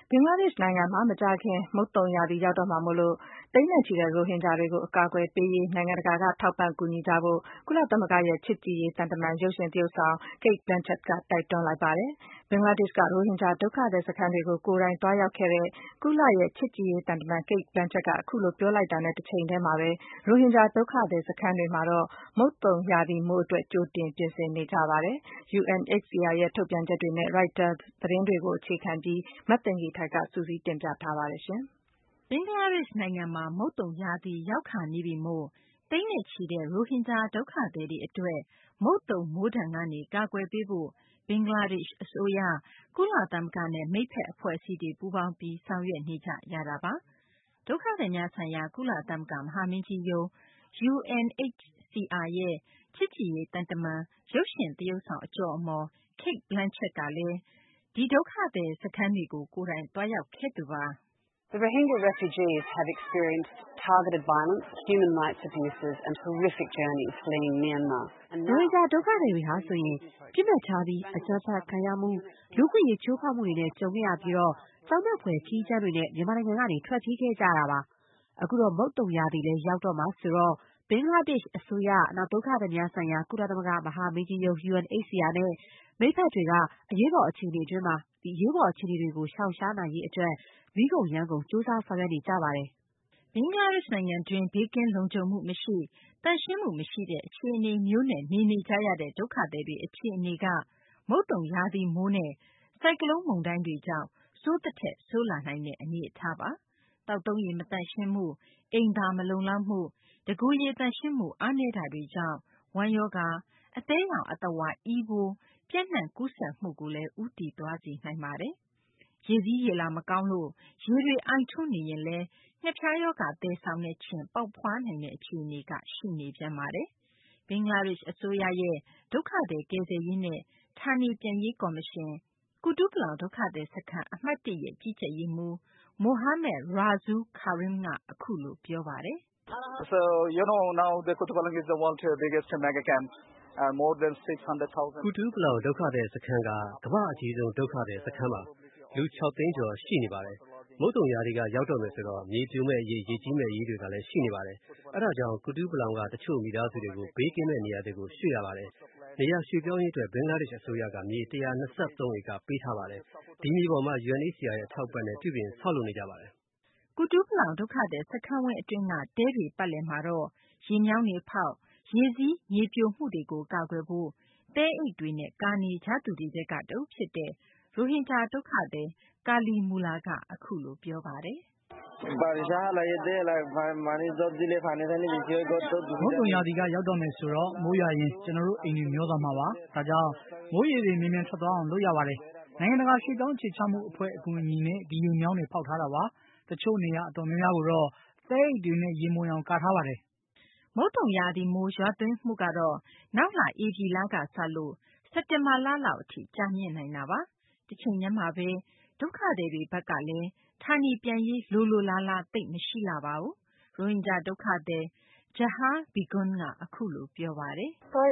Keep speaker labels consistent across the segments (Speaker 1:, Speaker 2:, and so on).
Speaker 1: ဘင်္ဂလားဒေ့ရှ်နိုင်ငံမှာမကြာခင်မုတ်သုန်ရာသီရောက်တော့မှာမို့သိန်းနဲ့ချီတဲ့ရိုဟင်ဂျာတွေကိုအကာအကွယ်ပေးရေးနိုင်ငံတကာကထောက်ပံ့ကူညီကြဖို့ကုလသမဂ္ဂရဲ့ချစ်ကြည်ရေးသံတမန်ရုပ်ရှင်သရုပ်ဆောင် Kate Blanchett ကတိုက်တွန်းလိုက်ပါတယ်။ ဘင်္ဂလားဒေ့ရှ်ကရိုဟင်ဂျာဒုက္ခသည်စခန်းတွေကိုကိုယ်တိုင်သွားရောက်ခဲ့တဲ့ကုလရဲ့ချစ်ကြည်ရေးသံတမန် Kate Blanchett ကအခုလိုပြောလိုက်တာနဲ့တချိန်တည်းမှာပဲရိုဟင်ဂျာဒုက္ခသည်စခန်းတွေမှာတော့မုတ်သုန်ရာသီမိုးအတွက်ကြိုတင်ပြင်ဆင်နေကြပါတယ်။ UNHCR ရဲ့ထုတ်ပြန်ချက်တွေနဲ့ Reuters သတင်းတွေကိုအခြေခံပြီးမသိင်္ဂီထိုက်ကစုစည်းတင်ပြထားပါတယ်။
Speaker 2: ဘင်္ဂလားဒေ့ရှ်နိုင်ငံမှာမုတ်သုန်ရာသီရောက်ခါနီးပြီမို့သိန်းနဲ့ချီတဲ့ရိုဟင်ဂျာဒုက္ခသည်တွေအတွက်မုတ်သုန်မိုးဒဏ်ကနေကာကွယ်ပေးဖို့ဘင်္ဂလားဒေ့ရှ်အစိုးရကုလသမဂ္ဂနဲ့မိတ်ဖက်အဖွဲ့အစည်းတွေပူးပေါင်းပြီးဆောင်ရွက်နေကြရတာပါ။ဒုက္ခသည်များဆိုင်ရာကုလသမဂ္ဂမဟာမင်းကြီးရုံး UNHCR ရဲ့ချစ်ကြည်ရေးသံတမန်ရုပ်ရှင်သရုပ်ဆောင်အကျော်အမော် Kate Blanchett ကလည်းဒီဒုက္ခသည်စခန်းတွေကိုကိုယ်တိုင်သွားရောက်ခဲ့သူပါ။
Speaker 3: The Rohingya refugees have experienced targeted violence, human rights abuses and horrific journeys fleeing Myanmar.
Speaker 4: ရိုဟင်ဂျာဒုက္ခသည်တွေဟာဆိုရင်ပြစ်မှတ်ထားပြီးအကြမ်းဖက်ခံရမှုလူ့အခွင့်အရေးချိုးဖောက်မှုတွေနဲ့ကြုံခဲ့ရပြီးတော့ကြောက်မက်ဖွယ်ခီးကျန်းတွေနဲ့မြန်မာနိုင်ငံကနေထွက်ပြေးခဲ့ကြရတာပါ။အခုတော့မုတ်သုန်ရာသီလည်းရောက်တော့မှာဆိုတော့ဘင်္ဂလားဒေ့ရှ်အစိုးရနောက်ဒုက္ခသည်များဆိုင်ရာကုလသမဂ္ဂမဟာမင်းကြီးရုံး UNHCR နဲ့မိတ်ဖက်တွေကအရေးပေါ်အခြေအနေအတွင်းမှာဒီအရေးပေါ်အခြေအနေတွေကိုရှောင်ရှားနိုင်ရေးအတွက်မိကုန်ရမ်းကုန်စူးစမ်းဆောင်ရွက်နေကြပါတယ်
Speaker 2: ။ဘင်္ဂလားဒေ့ရှ်နိုင်ငံတွင်းဘေးကင်းလုံခြုံမှုမရှိသန့်ရှင်းမှုမရှိတဲ့အခြေအနေမျိုးနဲ့နေကြရတဲ့ဒုက္ခသည်တွေအခြေအနေကမုတ်သုန်ရာသီမိုးနဲ့ဆိုင်ကလုန်းမုန်တိုင်းတွေကြောင့်ဆိုးသထက်ဆိုးလာနိုင်တဲ့အနေအထားပါ။သောက်သုံးရေမသန့်ရှင်းမှုအိမ်သာမလုံလောက်မှုတကိုယ်ရေသန့်ရှင်းမှုအားနည်းတာတွေကြောင့်ဝမ်းရောဂါအသည်းယောင်အသဝါအီးဘိုးပြန့်နှံ့ကူးစက်မှုကိုလည်းဦးတည်သွားစေနိုင်ပါတယ်။ရေစီးရေလာမကောင်းလို့ရေတွေအိုင်ထွန်းနေရင်လည်းငှက်ဖျားရောဂါသယ်ဆောင်တဲ့ခြင်ပေါက်ဖွားနိုင်တဲ့အခြေအနေကရှိနေပြန်ပါတယ်။ဘင်္ဂလားဒေ့ရှ်အစိုးရရဲ့ဒုက္ခသည်ကယ်ဆယ်ရေးနဲ့ဌာနေပြန်ရေးကော်မရှင်ကုတုပလောင်ဒုက္ခသည်စခန်းအမှတ် 1ရဲ့ကြီးကြပ်ရေးမှူး Mohammed Rasul Karim ကအခုလိုပြောပါတယ်
Speaker 5: ။ So now the Kutupalong is the world's biggest mega camp. More than 600,000.
Speaker 6: ကုတူပလောင်ဒုက္ခသည်စခန်းကကမ္ဘာအကြီးဆုံးဒုက္ခသည်စခန်းပါလူ6သိန်းကျော်ရှိနေပါတယ်မုတ်တုံရာသီကရောက်တော့မယ်ဆိုတော့မြေပြိုမဲ့ရေကြီးမဲ့ရေတွေကလည်းရှိနေပါတယ်အဲဒါကြောင့်ကုတူပလောင်ကတချို့မိသားစုတွေကိုဘေးကင်းမဲ့နေရာတွေကိုရွှေ့ရပါတယ်နေရာရွှေ့ပြောင်းရေးအတွက်ဘင်္ဂလားဒေ့ရှ်အစိုးရကမြေ123ဧကပေးထားပါတယ်ဒီမြေပေါ်မှာ UNHCR ရဲ့ထောက်ပံ့နဲ့ပြုပြင်ဆောက်လုပ်နေကြပါတယ်
Speaker 2: ကုတူပလောင်ဒုက္ခသည်စခန်းဝင်းအတွင်းကတဲတွေပတ်လည်မှာတော့ရေမြောင်းတွေဖောက်ရေစီးမြေပြိုမှုတွေကိုကာကွယ်ဖို့တဲအိတ်တွေနဲ့ကာနေကြသူတွေထဲကတဦးဖြစ်တဲ့ရိုဟင်ဂျာဒုက္ခသည်ကာလီမူလာကအခုလိုပြောပါတယ်
Speaker 7: မုတ်သုန်ရာသီကရောက်တော့မယ်ဆိုတော့မိုးရွာရင်ကျွန်တော်တို့အိမ်တွေမျောသွားမှာပါဒါကြောင့်မိုးရေတွေမြန်မြန်ထွက်သွားအောင်လုပ်ရပါတယ်နိုင်ငံတကာရွှေ့ပြောင်းအခြေချမှုအဖွဲ့အကူအညီနဲ့ဒီရေမြောင်းတွေဖောက်ထားတာပါတချို့နေရာအတော်များများကိုတော့သဲအိတ်တွေနဲ့ရေမွန်အောင်ကာထားပါတယ်
Speaker 2: မုတ်သုန်ရာသီမိုးရွာသွန်းမှုကတော့နောက်လဧပြီလကစလို့စက်တင်ဘာလလောက်အထိကြာမြင့်နိုင်တာပါတချိန်တည်းမှာပဲဒုက္ခသည်တွေဘက်ကလည်းဌာနေပြန်ရေးလိုလားသိပ်မရှိလှပါဘူးရိုဟင်ဂျာဒုက္ခသည်Jahar Begum ကအခုလိုပြောပါတယ်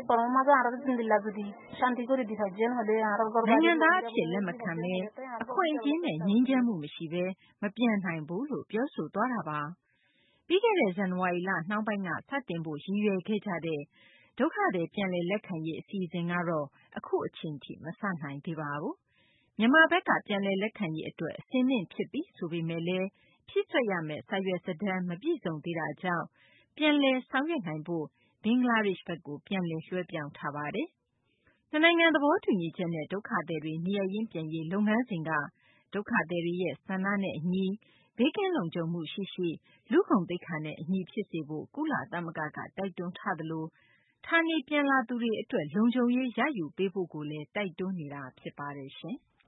Speaker 2: နိုင်ငံသားအဖြစ်လက်မခံဘဲအခွင့်အရေးနဲ့ငြိမ်းချမ်းမှုမရှိဘဲမပြန်နိုင်ဘူးလို့ပြောဆိုသွားတာပါပြီးခဲ့တဲ့ဇန်နဝါရီလနှောင်းပိုင်းကစတင်ဖို့ရည်ရွယ်ခဲ့ကြတဲ့ဒုက္ခသည်ပြန်လည်လက်ခံရေးအစီအစဉ်ကတော့အခုအချိန်ထိမစနိုင်သေးပါဘူးမြန်မာဘက်ကပြန်လည်လက်ခံရေးအတွက်အဆင်သင့်ဖြစ်ပြီဆိုပေမဲ့လည်းဖြည့်စွက်ရမယ့်စာရွက်စာတမ်းမပြည့်စုံသေးတာကြောင့်ပြန်လည်ဆောင်ရွက်နိုင်ဖို့ဘင်္ဂလားဒေ့ရှ်ဘက်ကိုပြန်လည်လွှဲပြောင်းထားပါတယ်။နှစ်နိုင်ငံသဘောတူညီချက်နဲ့ဒုက္ခသည်တွေနေရပ်ရင်းပြန်ရေးလုပ်ငန်းစဉ်ကဒုက္ခသည်တွေရဲ့ဆန္ဒနဲ့အညီဘေးကင်းလုံခြုံမှုရှိလူ့ဂုဏ်သိက္ခာနဲ့အညီဖြစ်စေဖို့ကုလသမဂ္ဂကတိုက်တွန်းထားသလိုဌာနေပြန်လာသူတွေအတွက်လုံခြုံရေးရယူပေးဖို့ကိုလည်းတိုက်တွန်းနေတာဖြစ်ပါတယ်ရှင်။